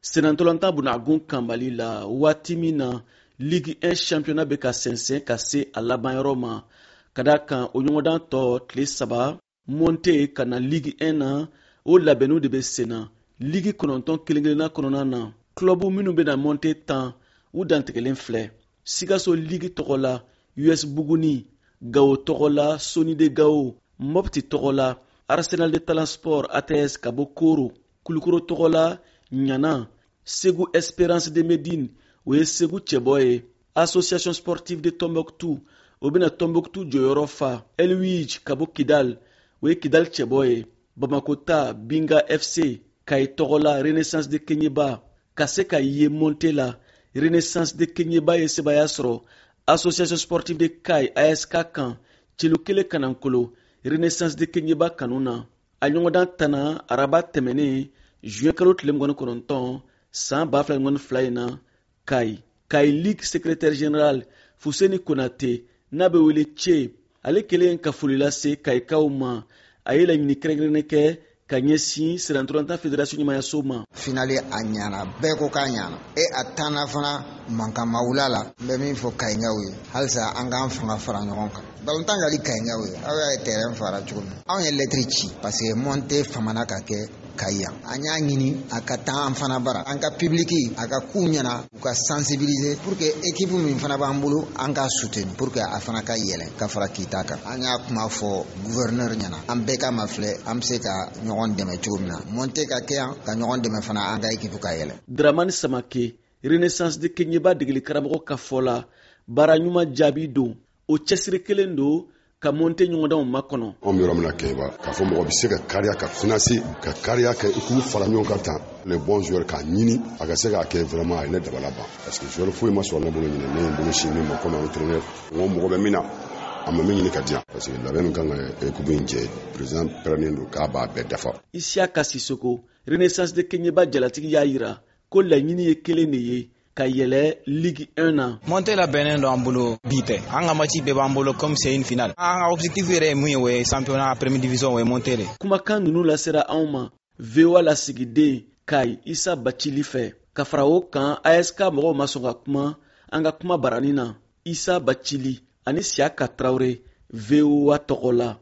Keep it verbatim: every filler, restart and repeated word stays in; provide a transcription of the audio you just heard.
senantolanta bunagun kanbali la waati min na Ligue un championnat bɛ ka sɛnsɛn ka se a labanyɔrɔ ma ka da kan o ɲɔgɔndan tɔ tile saba monte ka na Ligue un na o labɛnniw de bɛ sen na Ligue kɔnɔntɔn kelen-kelenna kɔnɔna na clubu minnu bɛna monte tan u dantigɛlen filɛ Sikaso Ligue tɔgɔ la U S Buguni, Gao tɔgɔ la Sony de Gao, Mopti tɔgɔ la Arsenal de Talent Sport A T S ka bɔ Koro, Kulukoro tɔgɔ la Ɲana, Segu Espérance de Médine o ye Segu cɛbɔ ye, Association Sportive de Tombouctou o bɛna Tombouctou jɔyɔrɔ fa, Elwij ka bɔ Kidal o ye Kidal cɛbɔ ye, Bamako ta Binga F C, Kayi tɔgɔ la Renaissance de Kenyeba, ka se ka ye monte la Renaissance de Kenyeba ye sebaya sɔrɔ, Association Sportive de Kayi A S K kan Chelukele Kanankolo Renaissance de Kenyeba kanuna a ɲɔgɔndan tana araba tɛmɛnen juin kalo tile mugan ni kɔnɔntɔn san ba fila ni mugan ni fila in na Kayi Kayi Ligue secrétaire général Fuseni Konate n'a bɛ wele cɛ ale kelen ka foli lase Kayikaw ma a ye laɲini kɛrɛnkɛrɛnnen kɛ ka ɲɛsin senantolanta fédération ɲɛmayaso ma. Finale a ɲana bɛɛ ko k'a ɲana e a tanna fana mankanmawula la n bɛ min fɔ Kayikaw ye halisa an k'an fanga fara ɲɔgɔn kan balontan ka di Kayikaw ye aw y'a ye terrain fara cogo min anw ye lettre ci parce que monte famana ka kɛ Kayi yan an y'a ɲini a ka taa an fana bara an ka publiki a ka k'u ɲɛna u ka sensibiliser pour que équipe min fana b'an bolo an ka soutenir pour que a fana ka yɛlɛ ka fara kita kan an y'a kuma fɔ gouverneur ɲɛna an bɛɛ ka ma filɛ an bɛ se ka ɲɔgɔn dɛmɛ cogo min na monte ka kɛ yan ka ɲɔgɔn dɛmɛ fana an ka équipe ka yɛlɛ. Dramani Samake Renaissance de Kenyeba degeli karamɔgɔ ka fɔ la baara ɲuman jaabi don o cɛsiri kelen don ka monte ɲɔgɔndanw makɔnɔ. Anw bɛ yɔrɔ min na Keyba k'a fɔ mɔgɔ bɛ se ka kariya ka financer ka kariya kɛ i k'u fara ɲɔgɔn kan tan les bons joueurs k'a ɲini a ka se k'a kɛ vraiment a ye ne dabala ban parce que joueur foyi ma sɔrɔ ne bolo ɲinɛ ne ye n bolo sin min ma comme entraîneur n ko mɔgɔ bɛ min na a ma min ɲini ka diyan parce que labɛn min kan ka équipe in jɛ président pɛrɛnnen don k'a b'a bɛɛ dafa. Isiaka Sisoko Renaissance de Kenyeba jalatigi y'a yira ko laɲini ye kelen de ye ka yɛlɛ Ligue un na. Monte la bɛnnen don an bolo bi tɛ an ka match bɛɛ b'an bolo comme c'est une finale an ka objectif yɛrɛ ye mun ye o ye championnat première division o ye monte de. Kumakan ninnu lasera anw ma V O A lasigiden Kayi Isa Bacili fɛ ka fara o kan A S K mɔgɔw ma sɔn ka kuma an ka kuma barani na Isa Bacili ani Siaka Traoré V O A tɔgɔ la.